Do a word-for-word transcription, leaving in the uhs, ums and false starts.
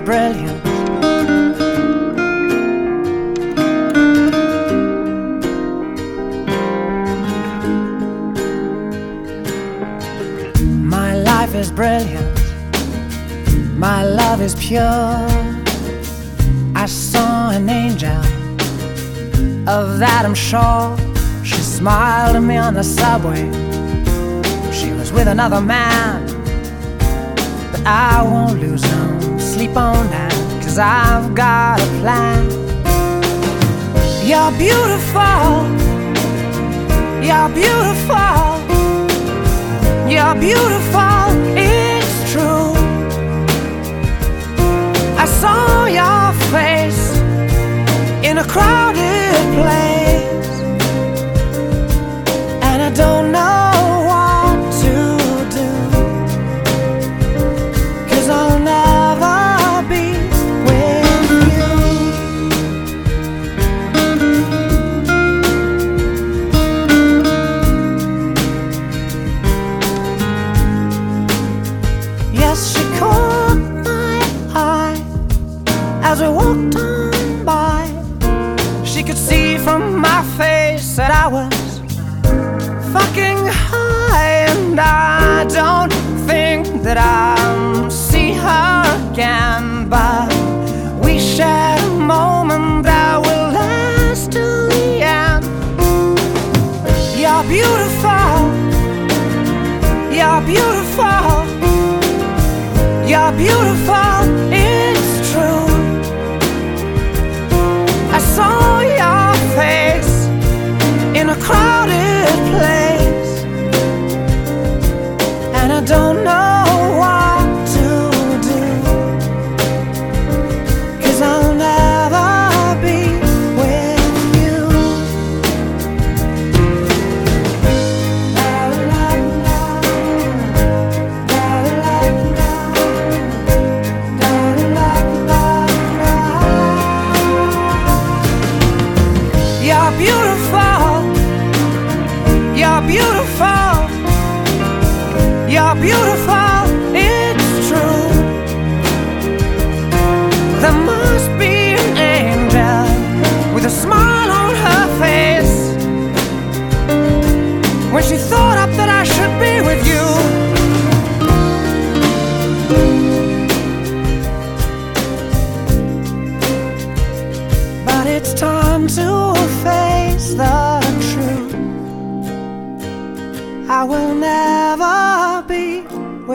brilliant. My life is brilliant. My love is pure. I saw an angel, of that I'm sure. She smiled at me on the subway. She was with another man, but I won't lose no sleep on that, 'cause I've got a plan. You're beautiful. You're beautiful. You're beautiful, it's true. I saw your face in a crowded place, and I don't know what to do, 'cause I'll never be with you. Yes, she caught my eye as we walked on by. She could see from my face that I was fucking high, and I don't think that I'll see her again, but we shared a moment that will last till the end. You're beautiful. You're beautiful. You're beautiful, it's true. I saw your face in a crowded place, and I don't know what to do, 'cause I'll never be with you. La, la, la, la, la, la. You're beautiful. You're beautiful. You're beautiful, it's true. There must be an angel with a smile on her face when she thought up that I should be with you. But it's time to face the truth. I will never